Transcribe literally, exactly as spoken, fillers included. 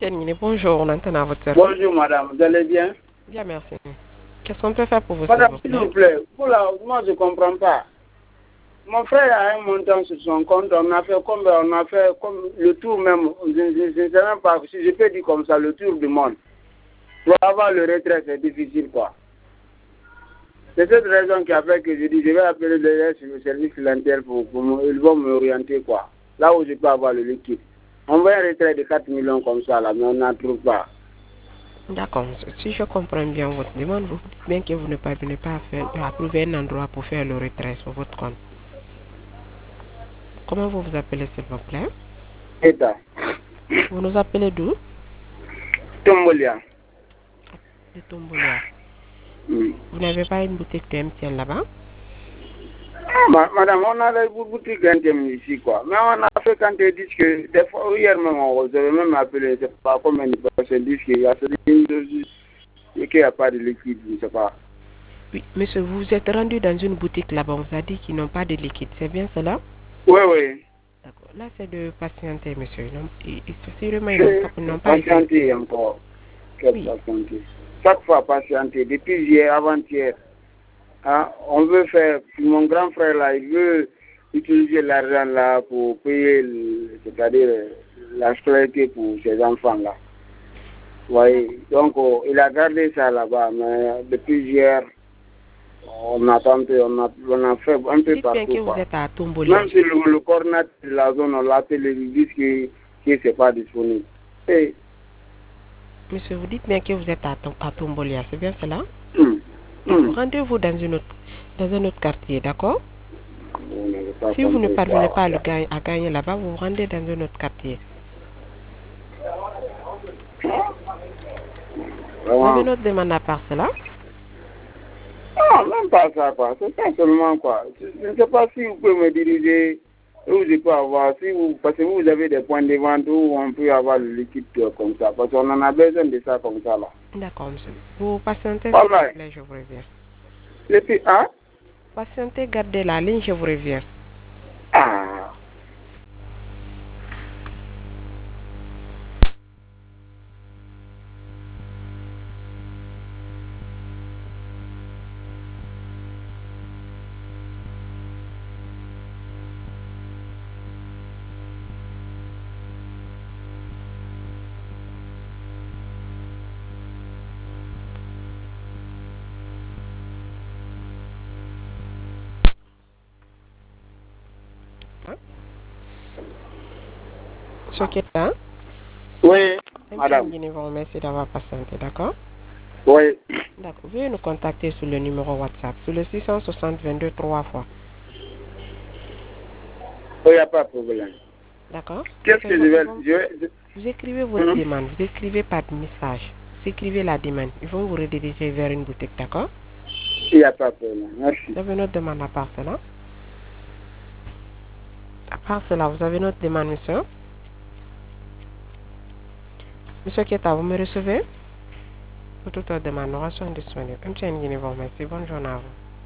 Bonjour, on entend à votre service. Bonjour madame, vous allez bien? Bien, merci. Qu'est-ce qu'on peut faire pour vous, Madame, s'il s'il vous vous plaît? plaît, pour la, moi je ne comprends pas. Mon frère a un montant sur son compte, on a fait comme, on a fait comme le tour même, je ne sais même pas si je peux dire comme ça, le tour du monde. Pour avoir le retrait, c'est difficile quoi. C'est cette raison qui a fait que je dis, je vais appeler le service clientèle pour, pour me, ils vont m'orienter quoi. Là où je peux avoir le liquide. On veut un retrait de quatre millions comme ça là, mais on n'en trouve pas. D'accord, si je comprends bien votre demande, vous dites bien que vous ne parvenez pas à, faire, à trouver un endroit pour faire le retrait sur votre compte. Comment vous vous appelez, s'il vous plaît? État. Vous nous appelez d'où? Tombolia. De Tombolia. Mm. Vous n'avez pas une boutique de M T N là-bas? Ah, madame, on a la boutique M T N ici, quoi. Mais on a fait quand ils disent que, des fois, hier même, on avait même appelé, je ne sais pas combien de personnes disent qu'il y a qu'il n'y a pas de liquide, je ne sais pas. Oui, monsieur, vous vous êtes rendu dans une boutique là-bas, on vous a dit qu'ils n'ont pas de liquide, c'est bien cela? Oui, oui. D'accord, là c'est de patienter, monsieur. Ils, ils, sûrement, ils n'ont pas, pas patienter été... encore. Oui. Patienter. Chaque fois patienter, depuis hier, avant-hier. Hein, on veut faire, mon grand frère là, il veut utiliser l'argent là pour payer, c'est-à-dire la scolarité pour ses enfants là. Oui, donc oh, il a gardé ça là-bas, mais depuis hier, on a tenté, on a, on a fait un peu dites partout. Bien que quoi. Vous êtes à Tombolia. Même si le, le coordinateur de la zone, on l'appelle, ils disent que, que ce n'est pas disponible. Et, monsieur, vous dites bien que vous êtes à, à Tombolia, c'est bien cela? hum, hum. Rendez-vous dans, une autre, dans un autre quartier, d'accord? Si vous ne parvenez pas à, le gagner, à gagner là-bas, vous vous rendez dans un autre quartier. Vous avez une autre demande à part cela? Non, même pas ça, quoi. C'est ça seulement, quoi. Je ne sais pas si vous pouvez me diriger où je peux avoir, si vous, parce que vous avez des points de vente où on peut avoir le liquide comme ça, parce qu'on en a besoin de ça comme ça, là. D'accord, monsieur. Vous patientez, s'il vous plaît, je vous reviens. Et puis, hein? Patientez, gardez la ligne, je vous reviens. Ah. Soketa? Oui, madame. Je vous remercie d'avoir patienté, d'accord? Oui. D'accord. Veuillez nous contacter sur le numéro WhatsApp, sur le six cent soixante vingt-deux trois fois. Il n'y a pas de problème. D'accord? Qu'est-ce que je vais... Je vais... Vous écrivez votre mmh. demande, vous écrivez par message. Vous écrivez la demande. Ils vont vous rediriger vers une boutique, d'accord? Il n'y a pas de problème. Merci. Vous avez une autre demande à part cela? À part cela, vous avez une autre demande, monsieur? Monsieur Keta, vous me recevez? Pour toute autre demande, nous restons disponibles. M T N Guinée, merci. Bonne journée à vous.